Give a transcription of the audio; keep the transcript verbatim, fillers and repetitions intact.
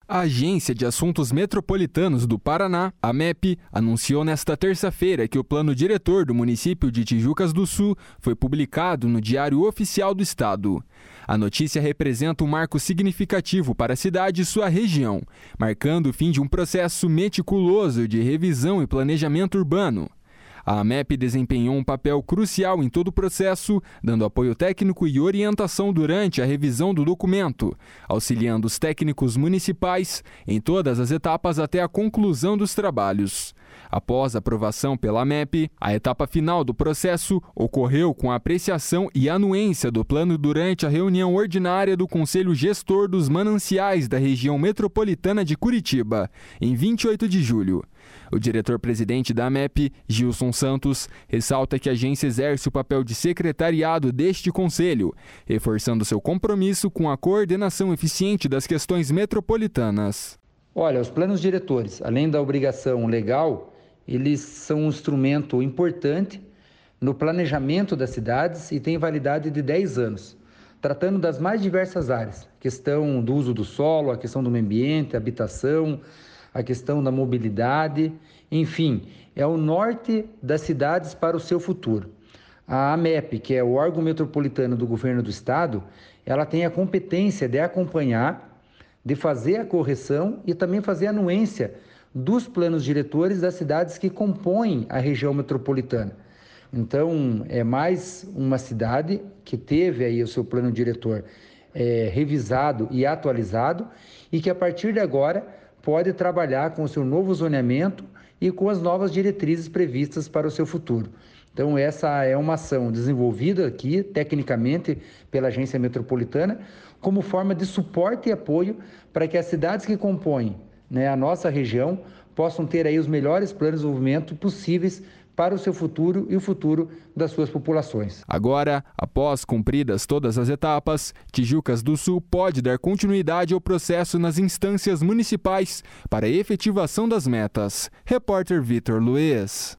A Agência de Assuntos Metropolitanos do Paraná, a M E P, anunciou nesta terça-feira que o plano diretor do município de Tijucas do Sul foi publicado no Diário Oficial do Estado. A notícia representa um marco significativo para a cidade e sua região, marcando o fim de um processo meticuloso de revisão e planejamento urbano. A M E P desempenhou um papel crucial em todo o processo, dando apoio técnico e orientação durante a revisão do documento, auxiliando os técnicos municipais em todas as etapas até a conclusão dos trabalhos. Após a aprovação pela M E P, a etapa final do processo ocorreu com a apreciação e anuência do plano durante a reunião ordinária do Conselho Gestor dos Mananciais da região metropolitana de Curitiba, em vinte e oito de julho. O diretor-presidente da M E P, Gilson Santos, ressalta que a agência exerce o papel de secretariado deste conselho, reforçando seu compromisso com a coordenação eficiente das questões metropolitanas. Olha, os planos diretores, além da obrigação legal, eles são um instrumento importante no planejamento das cidades e têm validade de dez anos, tratando das mais diversas áreas, questão do uso do solo, a questão do meio ambiente, habitação, a questão da mobilidade, enfim, é o norte das cidades para o seu futuro. A M E P, que é o órgão metropolitano do governo do estado, ela tem a competência de acompanhar, de fazer a correção e também fazer a anuência dos planos diretores das cidades que compõem a região metropolitana. Então, é mais uma cidade que teve aí o seu plano diretor é, revisado e atualizado e que a partir de agora pode trabalhar com o seu novo zoneamento e com as novas diretrizes previstas para o seu futuro. Então, essa é uma ação desenvolvida aqui, tecnicamente, pela Agência Metropolitana, como forma de suporte e apoio para que as cidades que compõem, né, a nossa região possam ter aí os melhores planos de desenvolvimento possíveis para o seu futuro e o futuro das suas populações. Agora, após cumpridas todas as etapas, Tijucas do Sul pode dar continuidade ao processo nas instâncias municipais para a efetivação das metas. Repórter Vitor Luiz.